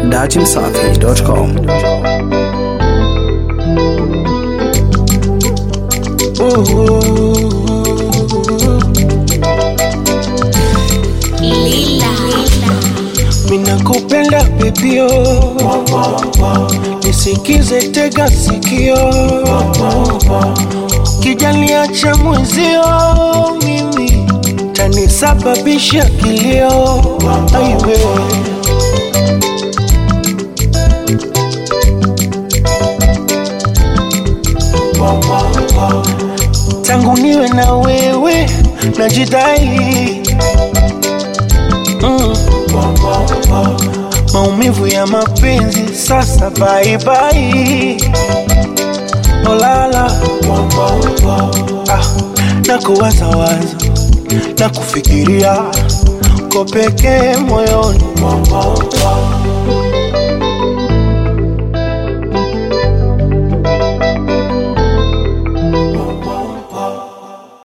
dachimsafi.com. Mina kupenda pepio, nisikize tega sikio, kijali acha mwezio mimi, tanisababisha kilio, aiwe tangu niwe na wewe, najidai maumivu ya mapenzi sasa bye bye. Olala nakuwaza waza, nakufikiria ko peke moyoni.